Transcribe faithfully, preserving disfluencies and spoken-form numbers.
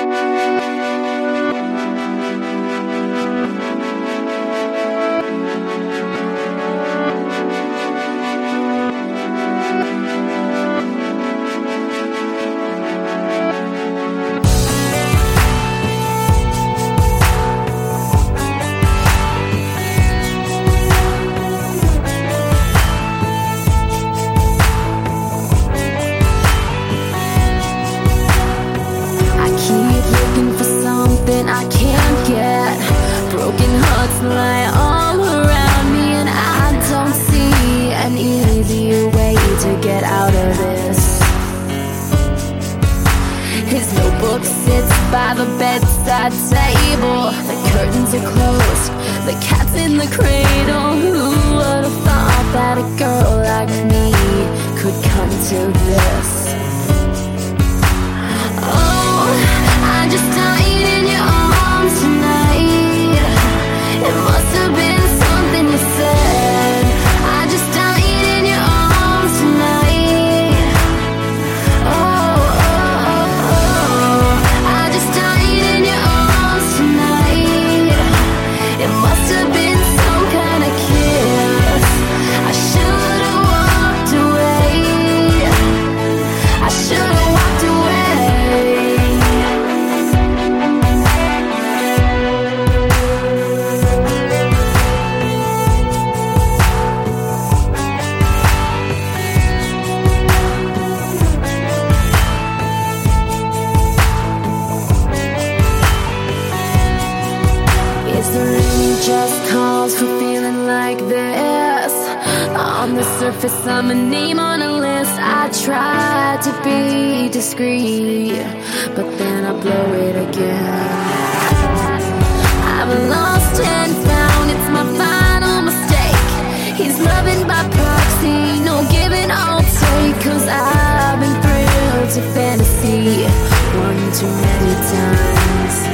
I can't get. Broken hearts lie all around me, and I don't see an easier way to get out of this. His notebook sits by the bedside table. The curtains are closed, the cat's in the cradle. Who would have thought that a girl like me could come to this? Oh, I just died in your arms tonight. It must have been something you said. I just died in your arms tonight. Oh, oh, oh, oh. I just died in your arms tonight. It must have been some kind of kiss. I should have walked away. I should have walked away. Is there any just cause for feeling like this? On the surface, I'm a name on a list. I try to be discreet, but then I blow it again. I've lost and found, it's my final mistake. He's loving by proxy, no giving I'll take. Cause I've been thrilled to fantasy one too many times.